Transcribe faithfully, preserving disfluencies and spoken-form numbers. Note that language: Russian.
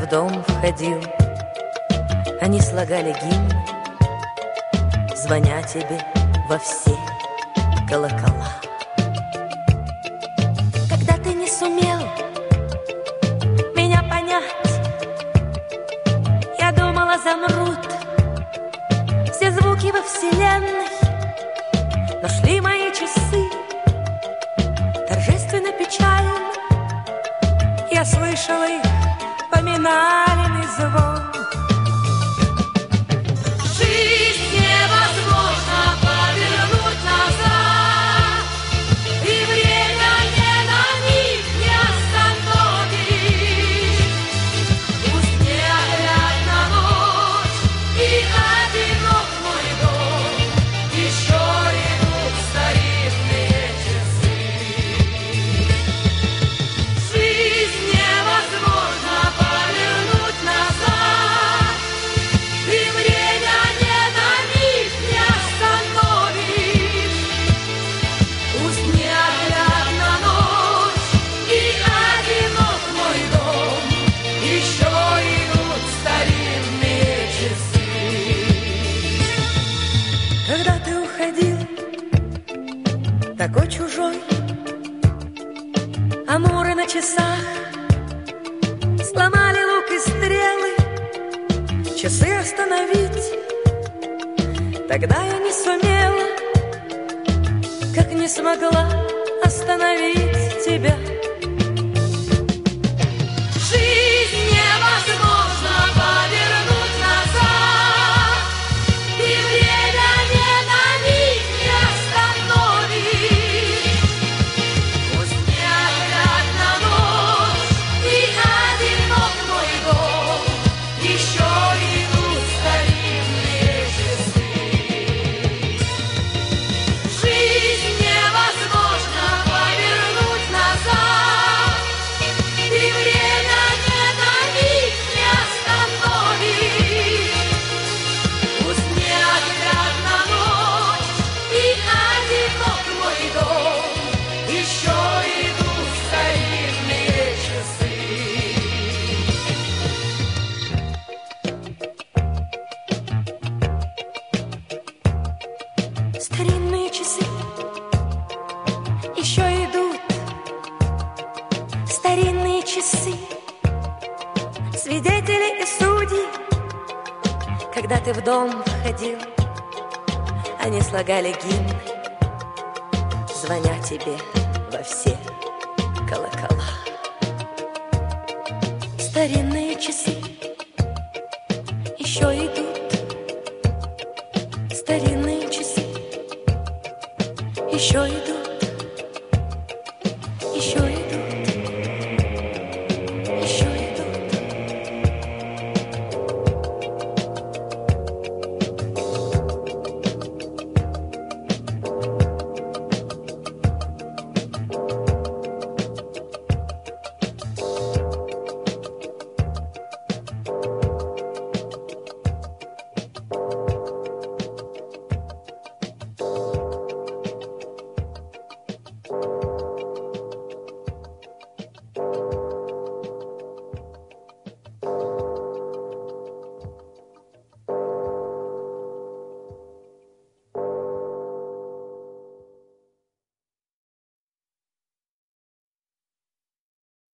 дом входил, они слагали гимн, звоня тебе во все колокола. Когда ты не сумел меня понять, я думала, замрут все звуки во вселенной, но шли мои часы торжественно печально, я слышала их поминальный звон. Жизнь невозможно повернуть назад, и время не на миг не остановишь. Пусть неоглядна ночь и одинок мой дом, еще идут старинные часы. Жизнь невозможно повернуть назад, и время не на миг не остановишь. Пусть неоглядна ночь и одинок мой дом, еще идут старинные часы. Когда ты уходил, такой чужой, амуры на часах сломали лук и стрелы, часы остановить. Тогда я не сумела, как не смогла остановить тебя. Жизнь невозможно повернуть назад, и время не на миг не остановишь. Пусть неоглядна ночь и одинок мой дом, еще идут старинные часы. Жизнь невозможно повернуть назад, и время не на миг не остановишь. Пусть неоглядна ночь и одинок мой дом, еще идут старинные часы. Старинные часы еще идут, старинные часы, свидетели и судьи. Когда ты в дом входил, они слагали гимн, звоня тебе во все колокола. Старинные часы еще идут,